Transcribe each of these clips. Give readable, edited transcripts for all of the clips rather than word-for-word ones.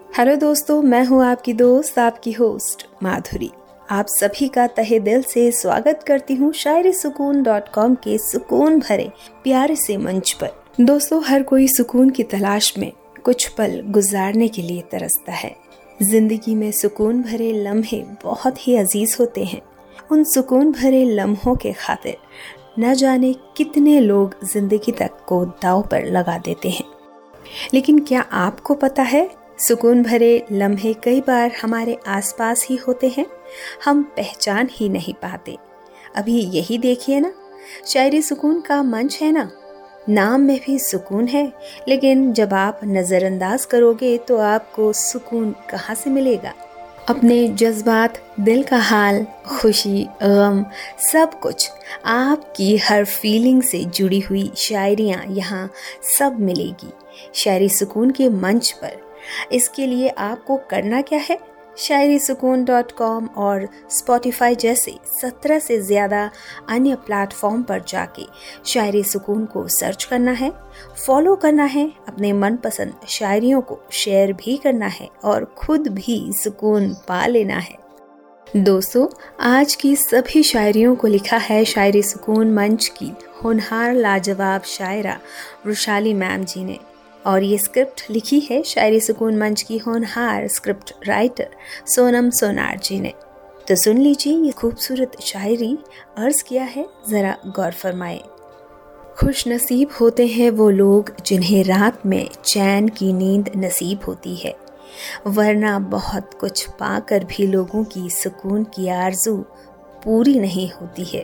Hello दोस्तों, मैं हूँ आपकी दोस्त, आपकी होस्ट माधुरी। आप सभी का तहे दिल से स्वागत करती हूँ शायरीसुकून.com के सुकून भरे प्यारे से मंच पर। दोस्तों, हर कोई सुकून की तलाश में कुछ पल गुजारने के लिए तरसता है। जिंदगी में सुकून भरे लम्हे बहुत ही अजीज होते हैं। उन सुकून भरे लम्हों के खातिर न जाने कितने लोग जिंदगी तक को दांव पर लगा देते हैं। लेकिन क्या आपको पता है, सुकून भरे लम्हे कई बार हमारे आसपास ही होते हैं, हम पहचान ही नहीं पाते। अभी यही देखिए ना, शायरी सुकून का मंच है ना, नाम में भी सुकून है, लेकिन जब आप नज़रअंदाज करोगे तो आपको सुकून कहाँ से मिलेगा। अपने जज्बात, दिल का हाल, खुशी, गम, सब कुछ आपकी हर फीलिंग से जुड़ी हुई शायरियाँ यहाँ सब मिलेगी शायरी सुकून के मंच पर। इसके लिए आपको करना क्या है, शायरीसुकून.com और स्पॉटिफाई जैसे 17 से ज़्यादा अन्य प्लेटफॉर्म पर जाके शायरी सुकून को सर्च करना है, फॉलो करना है, अपने मनपसंद शायरियों को शेयर भी करना है और खुद भी सुकून पा लेना है। दोस्तों, आज की सभी शायरियों को लिखा है शायरी सुकून मंच की होनहार लाजवाब शायरा रुशाली मैम जी ने, और ये स्क्रिप्ट लिखी है शायरी सुकून मंच की होनहार स्क्रिप्ट राइटर सोनम सोनार जी ने। तो सुन लीजिए ये खूबसूरत शायरी, अर्ज किया है, जरा गौर फरमाए। खुश नसीब होते हैं वो लोग जिन्हें रात में चैन की नींद नसीब होती है, वरना बहुत कुछ पाकर भी लोगों की सुकून की आरज़ू पूरी नहीं होती है।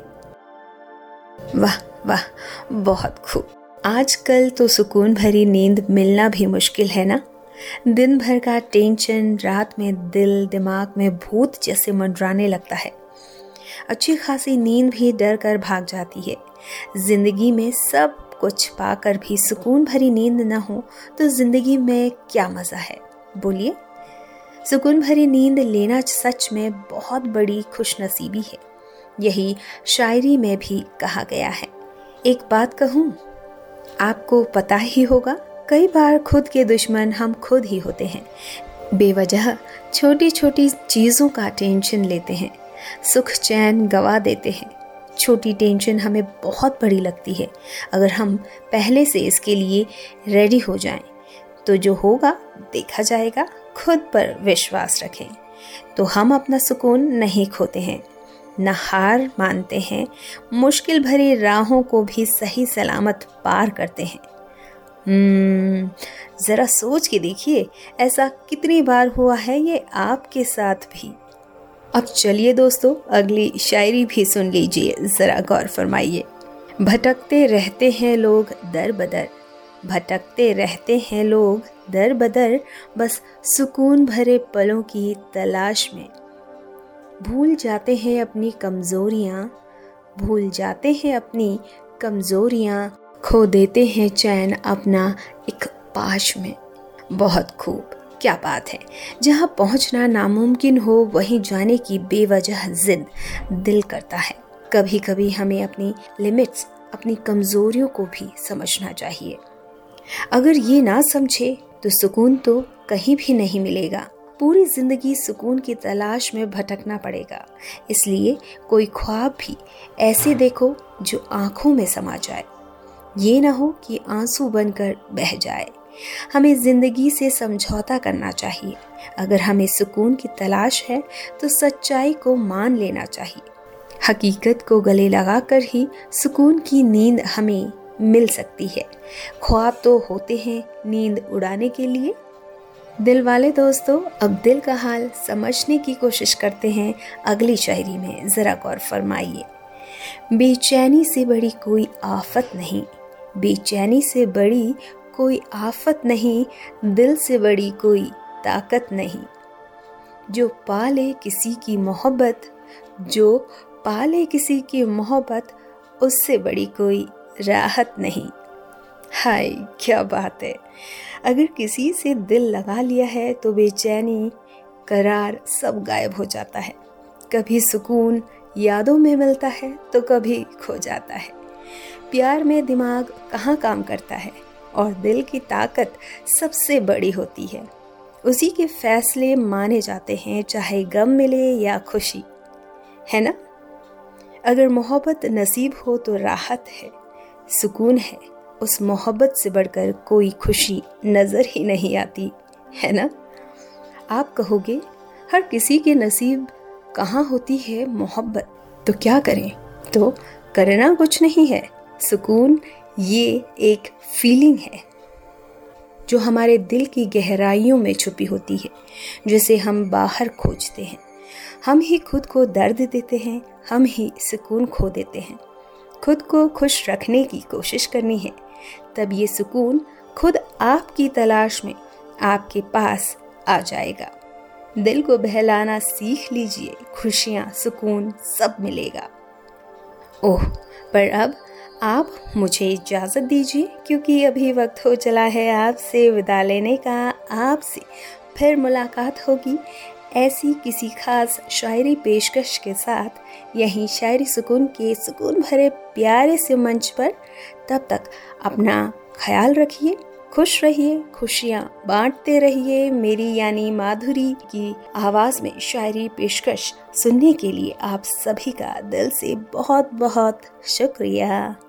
वाह वाह, बहुत खूब। आजकल तो सुकून भरी नींद मिलना भी मुश्किल है ना। दिन भर का टेंशन रात में दिल दिमाग में भूत जैसे मंडराने लगता है। अच्छी खासी नींद भी डर कर भाग जाती है। जिंदगी में सब कुछ पाकर भी सुकून भरी नींद न हो तो जिंदगी में क्या मज़ा है, बोलिए। सुकून भरी नींद लेना सच में बहुत बड़ी खुशनसीबी है, यही शायरी में भी कहा गया है। एक बात कहूँ, आपको पता ही होगा, कई बार खुद के दुश्मन हम खुद ही होते हैं। बेवजह छोटी छोटी चीज़ों का टेंशन लेते हैं, सुख चैन गवा देते हैं। छोटी टेंशन हमें बहुत बड़ी लगती है। अगर हम पहले से इसके लिए रेडी हो जाएं, तो जो होगा देखा जाएगा। खुद पर विश्वास रखें तो हम अपना सुकून नहीं खोते हैं, न हार मानते हैं, मुश्किल भरी राहों को भी सही सलामत पार करते हैं। जरा सोच के देखिए, ऐसा कितनी बार हुआ है ये आपके साथ भी। अब चलिए दोस्तों, अगली शायरी भी सुन लीजिए, जरा गौर फरमाइए। भटकते रहते हैं लोग दर बदर, भटकते रहते हैं लोग दर बदर, बस सुकून भरे पलों की तलाश में। भूल जाते हैं अपनी कमज़ोरियाँ, भूल जाते हैं अपनी कमज़ोरियाँ, खो देते हैं चैन अपना एक पाश में। बहुत खूब, क्या बात है। जहाँ पहुँचना नामुमकिन हो वहीं जाने की बेवजह जिद दिल करता है। कभी कभी हमें अपनी लिमिट्स, अपनी कमज़ोरियों को भी समझना चाहिए। अगर ये ना समझे तो सुकून तो कहीं भी नहीं मिलेगा। पूरी जिंदगी सुकून की तलाश में भटकना पड़ेगा। इसलिए कोई ख्वाब भी ऐसे देखो जो आंखों में समा जाए, ये ना हो कि आंसू बनकर बह जाए। हमें जिंदगी से समझौता करना चाहिए। अगर हमें सुकून की तलाश है तो सच्चाई को मान लेना चाहिए। हकीकत को गले लगाकर ही सुकून की नींद हमें मिल सकती है। ख्वाब तो होते हैं नींद उड़ाने के लिए। दिल वाले दोस्तों, अब दिल का हाल समझने की कोशिश करते हैं अगली शायरी में, जरा गौर फरमाइए। बेचैनी से बड़ी कोई आफत नहीं, बेचैनी से बड़ी कोई आफत नहीं, दिल से बड़ी कोई ताकत नहीं। जो पाले किसी की मोहब्बत, जो पाले किसी की मोहब्बत, उससे बड़ी कोई राहत नहीं। हाय, क्या बात है। अगर किसी से दिल लगा लिया है तो बेचैनी, करार सब गायब हो जाता है। कभी सुकून यादों में मिलता है तो कभी खो जाता है। प्यार में दिमाग कहाँ काम करता है और दिल की ताकत सबसे बड़ी होती है। उसी के फैसले माने जाते हैं, चाहे गम मिले या खुशी, है ना। अगर मोहब्बत नसीब हो तो राहत है, सुकून है। उस मोहब्बत से बढ़कर कोई खुशी नजर ही नहीं आती, है ना। आप कहोगे हर किसी के नसीब कहाँ होती है मोहब्बत, तो क्या करें। तो करना कुछ नहीं है। सुकून ये एक फीलिंग है जो हमारे दिल की गहराइयों में छुपी होती है, जिसे हम बाहर खोजते हैं। हम ही खुद को दर्द देते हैं, हम ही सुकून खो देते हैं। खुद को खुश रखने की कोशिश करनी है, तब ये सुकून खुद आपकी तलाश में आपके पास आ जाएगा। दिल को बहलाना सीख लीजिए, खुशियाँ, सुकून सब मिलेगा। ओह, पर अब आप मुझे इजाज़त दीजिए, क्योंकि अभी वक्त हो चला है आपसे विदा लेने का। आपसे फिर मुलाकात होगी ऐसी किसी खास शायरी पेशकश के साथ, यहीं शायरी सुकून के सुकून भरे प्यारे से मंच पर। तब तक अपना ख्याल रखिए, खुश रहिए, खुशियाँ बांटते रहिए। मेरी यानी माधुरी की आवाज़ में शायरी पेशकश सुनने के लिए आप सभी का दिल से बहुत बहुत शुक्रिया।